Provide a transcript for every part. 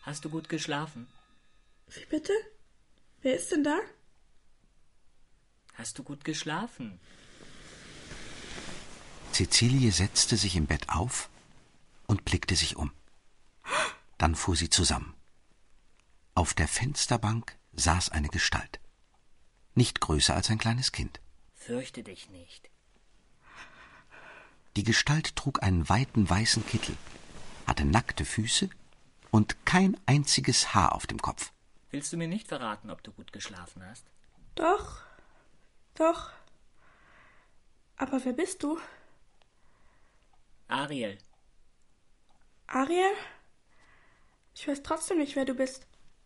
Hast du gut geschlafen? Wie bitte? Wer ist denn da? Hast du gut geschlafen? Cäcilie setzte sich im Bett auf und blickte sich um. Dann fuhr sie zusammen. Auf der Fensterbank saß eine Gestalt. Nicht größer als ein kleines Kind. Fürchte dich nicht. Die Gestalt trug einen weiten weißen Kittel, hatte nackte Füße und kein einziges Haar auf dem Kopf. Willst du mir nicht verraten, ob du gut geschlafen hast? Doch. Aber wer bist du? Ariel. Ariel? Ich weiß trotzdem nicht, wer du bist.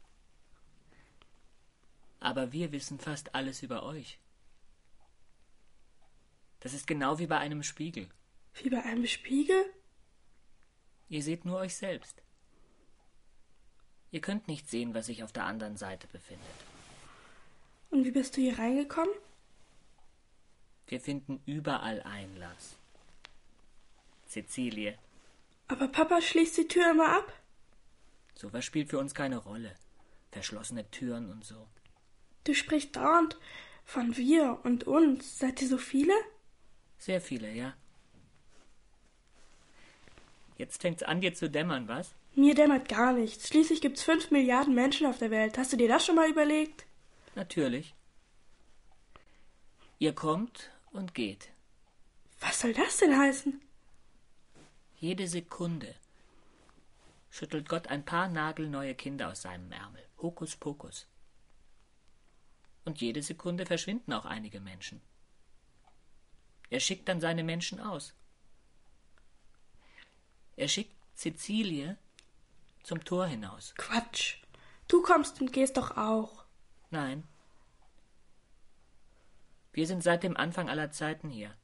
Aber wir wissen fast alles über euch. Das ist genau wie bei einem Spiegel. Wie bei einem Spiegel? Ihr seht nur euch selbst. Ihr könnt nicht sehen, was sich auf der anderen Seite befindet. Und wie bist du hier reingekommen? Wir finden überall Einlass. Cäcilie, Aber Papa schließt die Tür immer ab. sowas spielt für uns keine Rolle. Verschlossene Türen und so. Du sprichst dauernd von wir und uns. Seid ihr so viele? Sehr viele, ja. Jetzt fängt's an, dir zu dämmern, was? Mir dämmert gar nichts. Schließlich gibt's 5 Milliarden Menschen auf der Welt. Hast du dir das schon mal überlegt? Natürlich. Ihr kommt und geht. Was soll das denn heißen? Jede Sekunde schüttelt Gott ein paar nagelneue Kinder aus seinem Ärmel. Hokus pokus. Und jede Sekunde verschwinden auch einige Menschen. Er schickt dann seine Menschen aus. Er schickt Cäcilie zum Tor hinaus. Quatsch. Du kommst und gehst doch auch. Nein. Wir sind seit dem Anfang aller Zeiten hier.